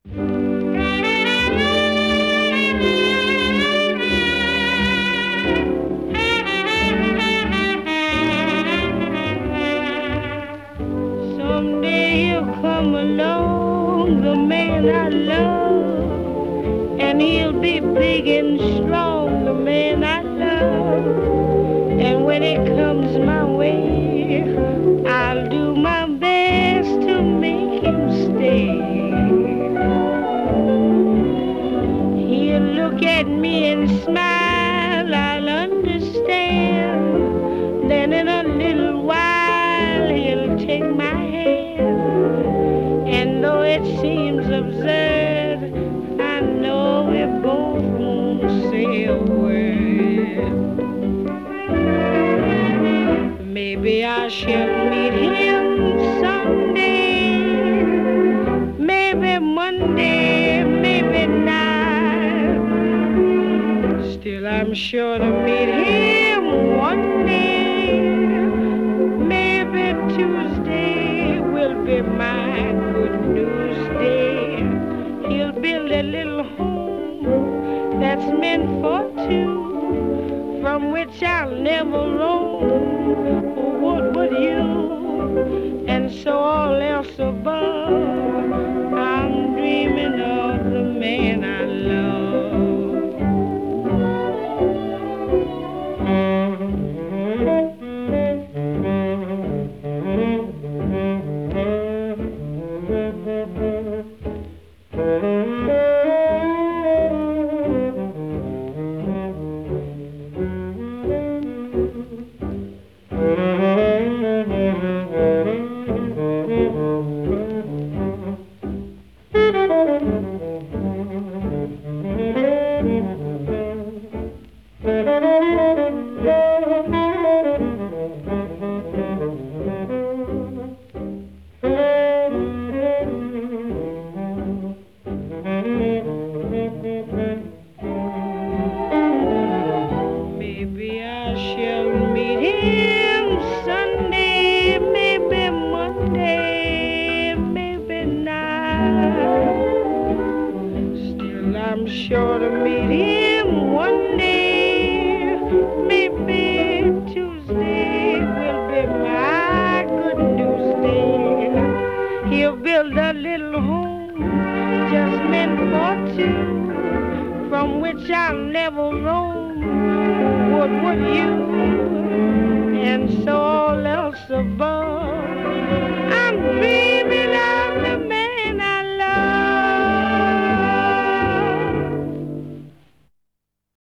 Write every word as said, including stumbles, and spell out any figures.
Someday he'll come along, the man I love, and he'll be big and strong, the man I love. And when it comes my way, I'll do my best to make him stay. He'll look at me and smile, I'll understand. Then in a little while he'll take my hand. And though it seems absurd, I know we both won't say a word. Maybe I shall meet him someday, maybe Monday, maybe not. Still I'm sure to meet him one day. Maybe Tuesday will be my good news day. He'll build a little home that's meant for two, from which I'll never roam. What would you? And so all else above, I'm dreaming of the man I love. Maybe I shall meet him Sunday, maybe Monday, maybe not. Still I'm sure to meet him one day. Maybe Tuesday will be my good news day. He'll build a little home just meant for two, from which I'll never roam. What would you? And so all else above.